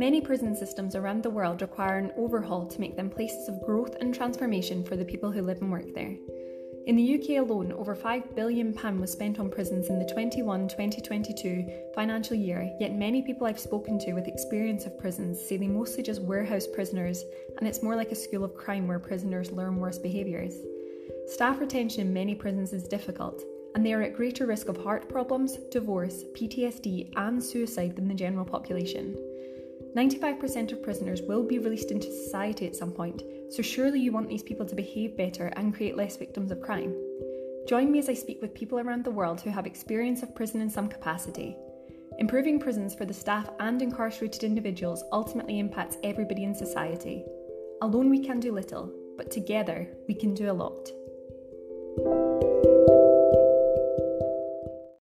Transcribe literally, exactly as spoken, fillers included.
Many prison systems around the world require an overhaul to make them places of growth and transformation for the people who live and work there. In the U K alone, over five billion pounds was spent on prisons in the twenty-one twenty twenty-two financial year, yet many people I've spoken to with experience of prisons say they mostly just warehouse prisoners, and it's more like a school of crime where prisoners learn worse behaviours. Staff retention in many prisons is difficult, and they are at greater risk of heart problems, divorce, P T S D and suicide than the general population. ninety-five percent of prisoners will be released into society at some point, so surely you want these people to behave better and create less victims of crime. Join me as I speak with people around the world who have experience of prison in some capacity. Improving prisons for the staff and incarcerated individuals ultimately impacts everybody in society. Alone we can do little, but together we can do a lot.